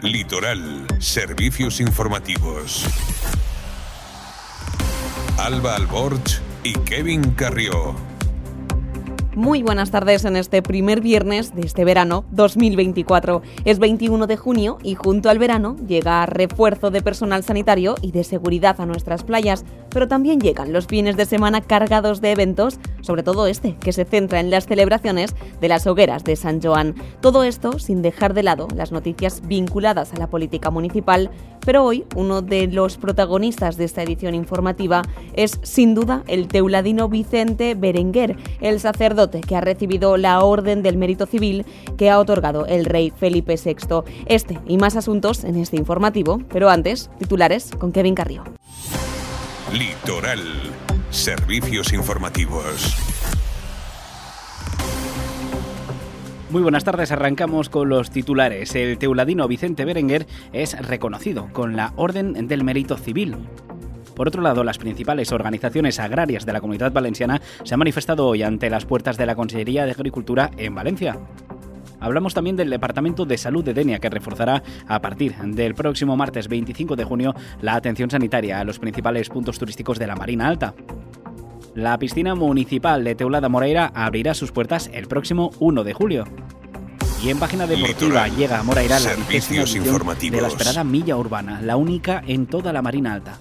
Litoral, servicios informativos. Alba Alborch y Kevin Carrió. Muy buenas tardes en este primer viernes de este verano 2024. Es 21 de junio y junto al verano llega refuerzo de personal sanitario y de seguridad a nuestras playas, pero también llegan los fines de semana cargados de eventos, sobre todo este, que se centra en las celebraciones de las hogueras de San Joan. Todo esto sin dejar de lado las noticias vinculadas a la política municipal, pero hoy uno de los protagonistas de esta edición informativa es sin duda el teuladino Vicente Berenguer, el sacerdote que ha recibido la Orden del Mérito Civil que ha otorgado el rey Felipe VI. Este y más asuntos en este informativo, pero antes, titulares con Kevin Carrió. Litoral, servicios informativos. Muy buenas tardes, arrancamos con los titulares. El teuladino Vicente Berenguer es reconocido con la Orden del Mérito Civil. Por otro lado, las principales organizaciones agrarias de la Comunidad Valenciana se han manifestado hoy ante las puertas de la Consellería de Agricultura en Valencia. Hablamos también del Departamento de Salud de Denia, que reforzará a partir del próximo martes 25 de junio la atención sanitaria a los principales puntos turísticos de la Marina Alta. La piscina municipal de Teulada Moraira abrirá sus puertas el próximo 1 de julio. Y en página deportiva llega a Moraira la 20ª edición de la esperada Milla Urbana, la única en toda la Marina Alta.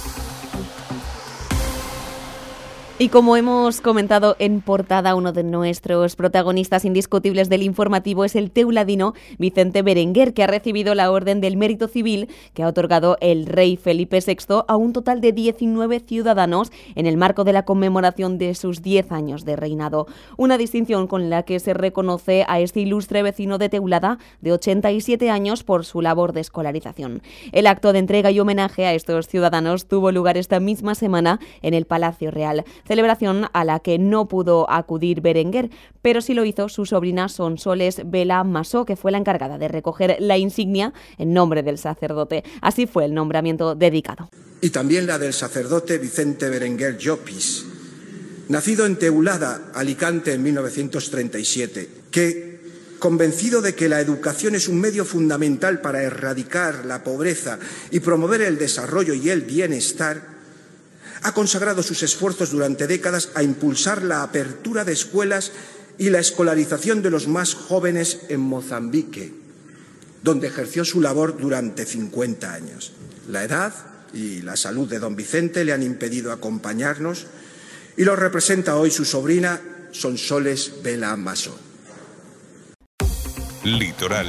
Y como hemos comentado en portada, uno de nuestros protagonistas indiscutibles del informativo es el teuladino Vicente Berenguer, que ha recibido la Orden del Mérito Civil que ha otorgado el rey Felipe VI a un total de 19 ciudadanos en el marco de la conmemoración de sus 10 años de reinado. Una distinción con la que se reconoce a este ilustre vecino de Teulada de 87 años por su labor de escolarización. El acto de entrega y homenaje a estos ciudadanos tuvo lugar esta misma semana en el Palacio Real. Celebración a la que no pudo acudir Berenguer, pero sí lo hizo su sobrina Sonsoles Vela Masó, que fue la encargada de recoger la insignia en nombre del sacerdote. Así fue el nombramiento dedicado. Y también la del sacerdote Vicente Berenguer Llopis, nacido en Teulada, Alicante, en 1937, que, convencido de que la educación es un medio fundamental para erradicar la pobreza y promover el desarrollo y el bienestar, ha consagrado sus esfuerzos durante décadas a impulsar la apertura de escuelas y la escolarización de los más jóvenes en Mozambique, donde ejerció su labor durante 50 años. La edad y la salud de don Vicente le han impedido acompañarnos y lo representa hoy su sobrina Sonsoles Vela Masó. Litoral.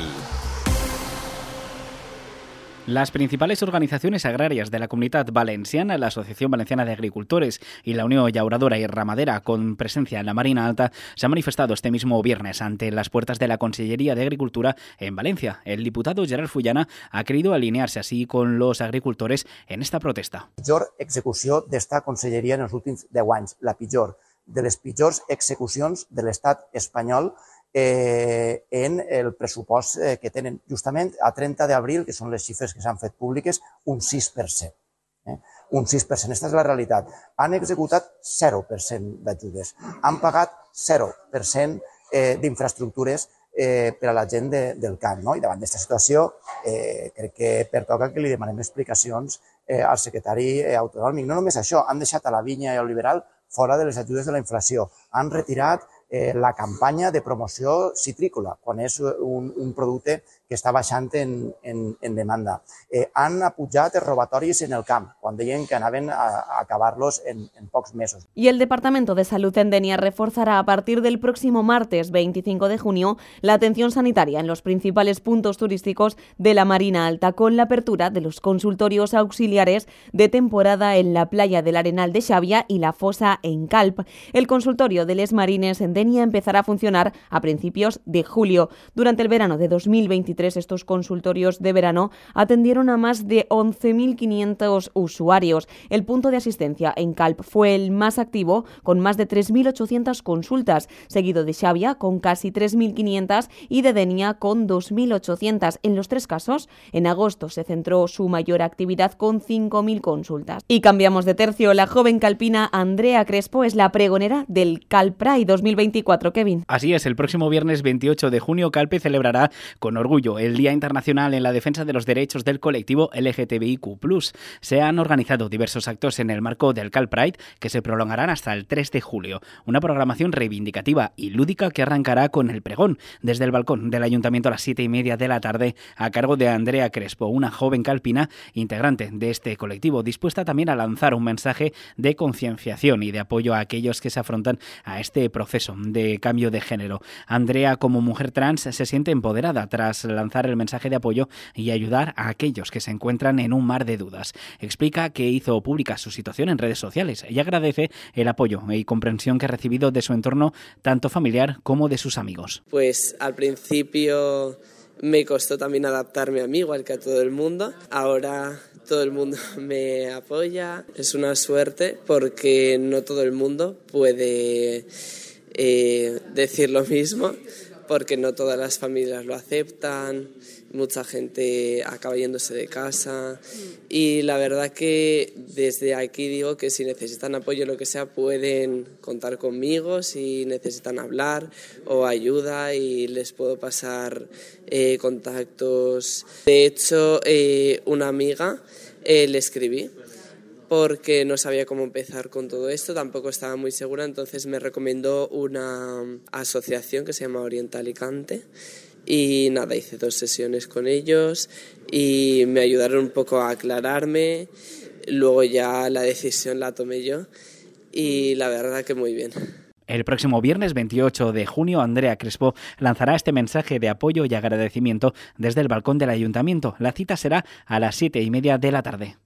Las principales organizaciones agrarias de la Comunidad Valenciana, la Asociación Valenciana de Agricultores y la Unión Llauradora y Ramadera, con presencia en la Marina Alta, se han manifestado este mismo viernes ante las puertas de la Consellería de Agricultura en Valencia. El diputado Gerard Fullana ha querido alinearse así con los agricultores en esta protesta. La pitjor execució d'esta conselleria en els últims 10 anys, la pitjor de les pitjors execucions de l'estat espanyol en el pressupost que tenen justament a 30 d'abril, que són les xifres que s'han fet públiques, un 6%. Un 6%, aquesta és la realitat. Han executat 0% d'ajudes, han pagat 0% d'infraestructures per a la gent del camp. I davant d'aquesta situació crec que pertoca que li demanem explicacions al secretari autonòmic. No només això, han deixat a la vinya i al liberal fora de les ajudes de la inflació, han retirat la campanya de promoció citrícola, quan és un producte que està baixant en demanda. Han apujat els robatoris en el camp, quan deien que anaven a acabar-los en pocs mesos. Y el Departamento de Salud en Denia reforzará a partir del próximo martes 25 de junio la atención sanitaria en los principales puntos turísticos de la Marina Alta, con la apertura de los consultorios auxiliares de temporada en la playa del Arenal de Xàbia y la fosa en Calp. El consultorio de Les Marines en Denia empezará a funcionar a principios de julio. Durante el verano de 2023, estos consultorios de verano atendieron a más de 11.500 usuarios. El punto de asistencia en Calp fue el más activo, con más de 3.800 consultas, seguido de Xàbia con casi 3.500 y de Denia con 2.800. En los tres casos, en agosto se centró su mayor actividad con 5.000 consultas. Y cambiamos de tercio. La joven calpina Andrea Crespo es la pregonera del Calp Pride 2023 24, Kevin. Así es, el próximo viernes 28 de junio Calpe celebrará con orgullo el Día Internacional en la Defensa de los Derechos del colectivo LGTBIQ+. Se han organizado diversos actos en el marco del Cal Pride que se prolongarán hasta el 3 de julio. Una programación reivindicativa y lúdica que arrancará con el pregón desde el balcón del Ayuntamiento a las 7:30 de la tarde a cargo de Andrea Crespo, una joven calpina integrante de este colectivo, dispuesta también a lanzar un mensaje de concienciación y de apoyo a aquellos que se afrontan a este proceso de cambio de género. Andrea, como mujer trans, se siente empoderada tras lanzar el mensaje de apoyo y ayudar a aquellos que se encuentran en un mar de dudas. Explica que hizo pública su situación en redes sociales y agradece el apoyo y comprensión que ha recibido de su entorno, tanto familiar como de sus amigos. Pues al principio me costó también adaptarme a mí, igual que a todo el mundo. Ahora todo el mundo me apoya. Es una suerte porque no todo el mundo puede decir lo mismo, porque no todas las familias lo aceptan. Mucha gente acaba yéndose de casa y la verdad que desde aquí digo que si necesitan apoyo o lo que sea pueden contar conmigo, si necesitan hablar o ayuda y les puedo pasar contactos. De hecho, una amiga le escribí porque no sabía cómo empezar con todo esto, tampoco estaba muy segura, entonces me recomendó una asociación que se llama Orienta Alicante. Y nada, hice 2 sesiones con ellos y me ayudaron un poco a aclararme. Luego ya la decisión la tomé yo y la verdad que muy bien. El próximo viernes 28 de junio, Andrea Crespo lanzará este mensaje de apoyo y agradecimiento desde el balcón del Ayuntamiento. La cita será a las 7:30 de la tarde.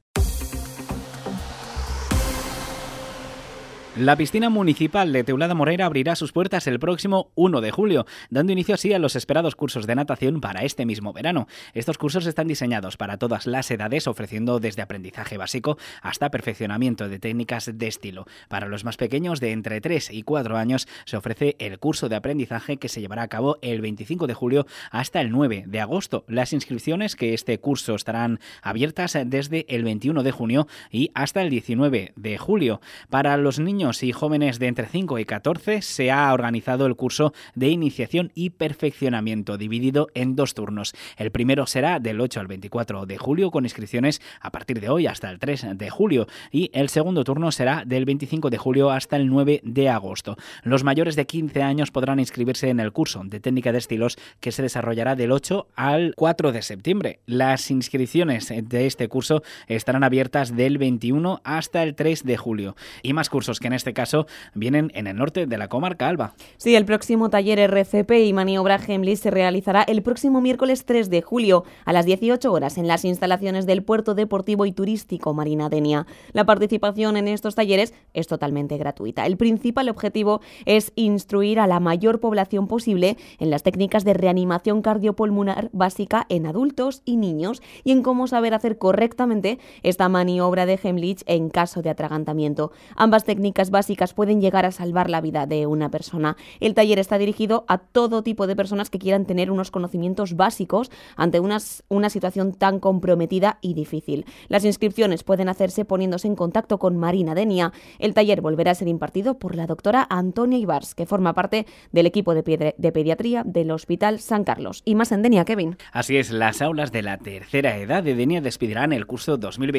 La piscina municipal de Teulada Morera abrirá sus puertas el próximo 1 de julio, dando inicio así a los esperados cursos de natación para este mismo verano. Estos cursos están diseñados para todas las edades, ofreciendo desde aprendizaje básico hasta perfeccionamiento de técnicas de estilo. Para los más pequeños, de entre 3 y 4 años, se ofrece el curso de aprendizaje que se llevará a cabo el 25 de julio hasta el 9 de agosto. Las inscripciones que este curso estarán abiertas desde el 21 de junio y hasta el 19 de julio. Para los niños y jóvenes de entre 5 y 14 se ha organizado el curso de iniciación y perfeccionamiento dividido en 2 turnos. El primero será del 8 al 24 de julio con inscripciones a partir de hoy hasta el 3 de julio y el segundo turno será del 25 de julio hasta el 9 de agosto. Los mayores de 15 años podrán inscribirse en el curso de técnica de estilos que se desarrollará del 8 al 4 de septiembre. Las inscripciones de este curso estarán abiertas del 21 hasta el 3 de julio. Y más cursos que en este caso vienen en el norte de la comarca, Alba. Sí, el próximo taller RCP y maniobra Gemlis se realizará el próximo miércoles 3 de julio a las 18 horas en las instalaciones del Puerto Deportivo y Turístico Marina Denia. La participación en estos talleres es totalmente gratuita. El principal objetivo es instruir a la mayor población posible en las técnicas de reanimación cardiopulmonar básica en adultos y niños y en cómo saber hacer correctamente esta maniobra de Heimlich en caso de atragantamiento. Ambas técnicas básicas pueden llegar a salvar la vida de una persona. El taller está dirigido a todo tipo de personas que quieran tener unos conocimientos básicos ante una situación tan comprometida y difícil. Las inscripciones pueden hacerse poniéndose en contacto con Marina Denia. El taller volverá a ser impartido por la doctora Antonia Ibars, que forma parte del equipo de pediatría del Hospital San Carlos. Y más en Denia, Kevin. Así es, las aulas de la tercera edad de Denia despedirán el curso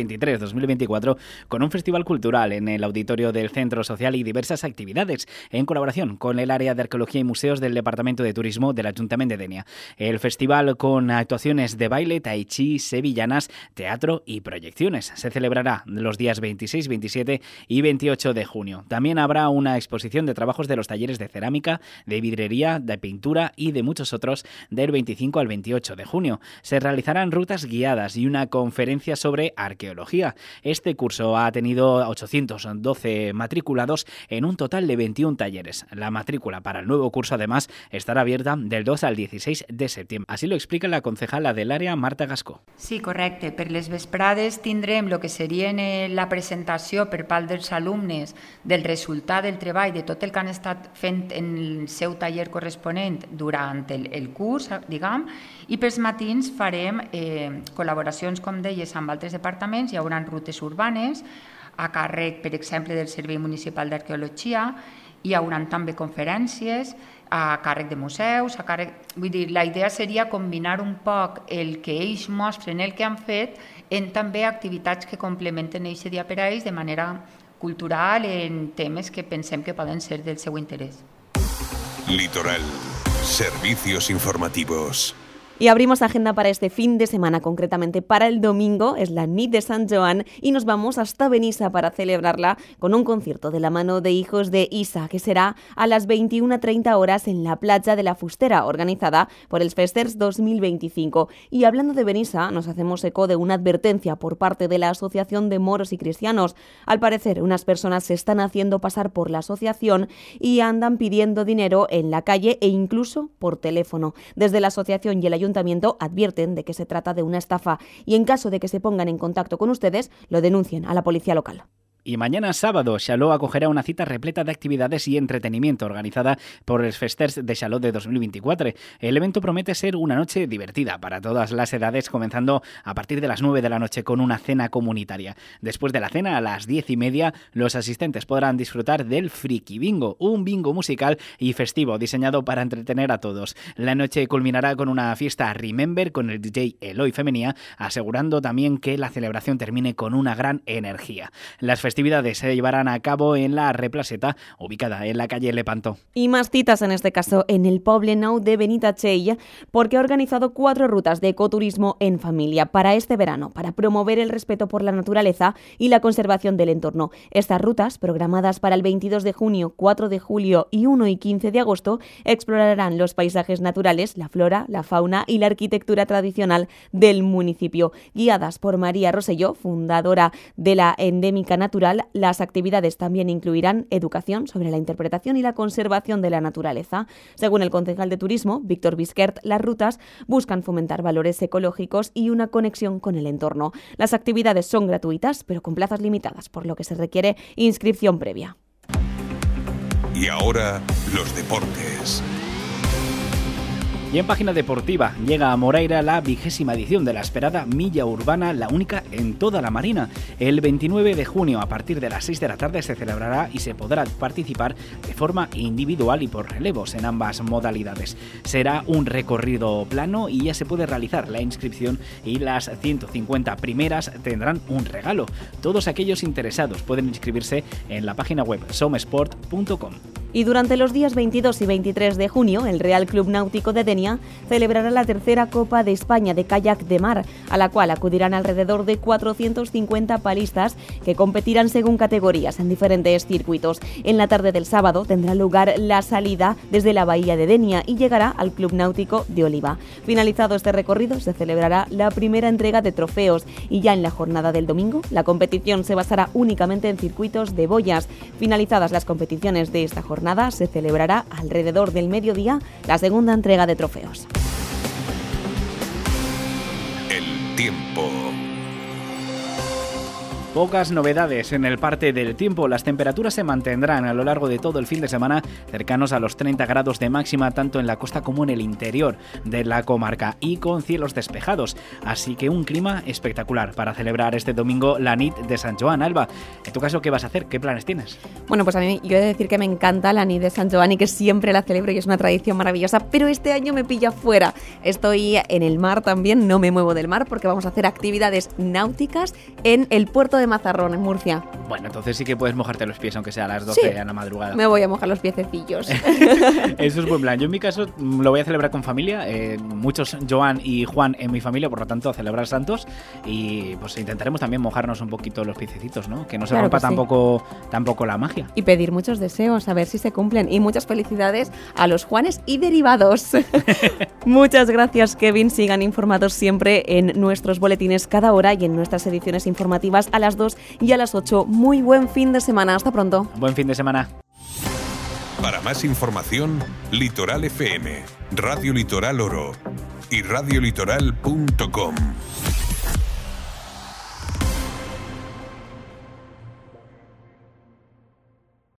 2023-2024 con un festival cultural en el auditorio del Centro Social y diversas actividades en colaboración con el área de arqueología y museos del Departamento de Turismo del Ayuntamiento de Denia. El festival con actuaciones de baile, tai chi, sevillanas, teatro y proyecciones se celebrará los días 26, 27 y 28 de junio. También habrá una exposición de trabajos de los talleres de cerámica, de vidrería, de pintura y de muchos otros del 25 al 28 de junio. Se realizarán rutas guiadas y una conferencia sobre arqueología. Este curso ha tenido 812 matrículas en un total de 21 talleres. La matrícula para el nuevo curso, además, estarà abierta del 2 al 16 de septiembre. Así lo explica la concejala del área, Marta Gascó. Sí, correcte. Per les vesprades tindrem el que seria la presentació per part dels alumnes del resultat del treball de tot el que han estat fent en el seu taller corresponent durant el curs, diguem, i pels matins farem col·laboracions, com deies, amb altres departaments. Hi haurà rutes urbanes a càrrec, per exemple, del Servei Municipal d'Arqueologia Hi haurà també conferències a càrrec de museus, vull dir, la idea seria combinar un poc el que ells mostren, el que han fet, en també activitats que complementen aquest dia per a ells de manera cultural en temes que pensem que poden ser del seu interès. Litoral. Servicios informativos. Y abrimos agenda para este fin de semana, concretamente para el domingo, es la Nit de Sant Joan y nos vamos hasta Benissa para celebrarla con un concierto de la mano de Hijos de Isa, que será a las 21:30 horas en la Platja de la Fustera, organizada por el Festers 2025. Y hablando de Benissa, nos hacemos eco de una advertencia por parte de la Asociación de Moros y Cristianos. Al parecer, unas personas se están haciendo pasar por la asociación y andan pidiendo dinero en la calle e incluso por teléfono. Desde la asociación y el ayuntamiento advierten de que se trata de una estafa y en caso de que se pongan en contacto con ustedes, lo denuncien a la policía local. Y mañana sábado, Xaló acogerá una cita repleta de actividades y entretenimiento organizada por els Festers de Xaló de 2024. El evento promete ser una noche divertida para todas las edades, comenzando a partir de las 9 de la noche con una cena comunitaria. Después de la cena, a las 10:30, los asistentes podrán disfrutar del Friki Bingo, un bingo musical y festivo diseñado para entretener a todos. La noche culminará con una fiesta Remember con el DJ Eloy Femenía, asegurando también que la celebración termine con una gran energía. Las festividades se llevarán a cabo en la Replaceta, ubicada en la calle Lepanto. Y más citas, en este caso en el Poble Nou de Benitatxell, porque ha organizado 4 rutas de ecoturismo en familia para este verano, para promover el respeto por la naturaleza y la conservación del entorno. Estas rutas, programadas para el 22 de junio, 4 de julio y 1 y 15 de agosto, explorarán los paisajes naturales, la flora, la fauna y la arquitectura tradicional del municipio. Guiadas por María Rosselló, fundadora de la Endémica Natural, las actividades también incluirán educación sobre la interpretación y la conservación de la naturaleza. Según el concejal de Turismo, Víctor Bisquert, las rutas buscan fomentar valores ecológicos y una conexión con el entorno. Las actividades son gratuitas, pero con plazas limitadas, por lo que se requiere inscripción previa. Y ahora, los deportes. Y en página deportiva, llega a Moraira la 20ª edición de la esperada Milla Urbana, la única en toda la Marina. El 29 de junio, a partir de las 6 de la tarde, se celebrará y se podrá participar de forma individual y por relevos en ambas modalidades. Será un recorrido plano y ya se puede realizar la inscripción y las 150 primeras tendrán un regalo. Todos aquellos interesados pueden inscribirse en la página web somesport.com. Y durante los días 22 y 23 de junio, el Real Club Náutico de Denia celebrará la tercera Copa de España de Kayak de Mar, a la cual acudirán alrededor de 450 palistas que competirán según categorías en diferentes circuitos. En la tarde del sábado tendrá lugar la salida desde la bahía de Denia y llegará al Club Náutico de Oliva. Finalizado este recorrido, se celebrará la primera entrega de trofeos y ya en la jornada del domingo, la competición se basará únicamente en circuitos de boyas. Finalizadas las competiciones de esta jornada, se celebrará alrededor del mediodía la segunda entrega de trofeos. El tiempo. Pocas novedades en el parte del tiempo. Las temperaturas se mantendrán a lo largo de todo el fin de semana cercanos a los 30 grados de máxima tanto en la costa como en el interior de la comarca y con cielos despejados. Así que un clima espectacular para celebrar este domingo la Nit de Sant Joan. Alba, en tu caso, ¿qué vas a hacer? ¿Qué planes tienes? Bueno, pues a mí yo he de decir que me encanta la Nit de Sant Joan y que siempre la celebro y es una tradición maravillosa, pero este año me pilla fuera. Estoy en el mar también, no me muevo del mar porque vamos a hacer actividades náuticas en el puerto de Mazarrón, en Murcia. Bueno, entonces sí que puedes mojarte los pies, aunque sea a las 12 a la madrugada. Me voy a mojar los piececillos. Eso es buen plan. Yo en mi caso lo voy a celebrar con familia. Muchos Joan y Juan en mi familia, por lo tanto, a celebrar santos. Y pues intentaremos también mojarnos un poquito los piececitos, ¿no? Que no se rompa tampoco la magia. Y pedir muchos deseos, a ver si se cumplen. Y muchas felicidades a los Juanes y derivados. Muchas gracias, Kevin. Sigan informados siempre en nuestros boletines cada hora y en nuestras ediciones informativas a las 2 y a las 8. Muy buen fin de semana. Hasta pronto. Buen fin de semana. Para más información, Litoral FM, Radio Litoral Oro y radiolitoral.com.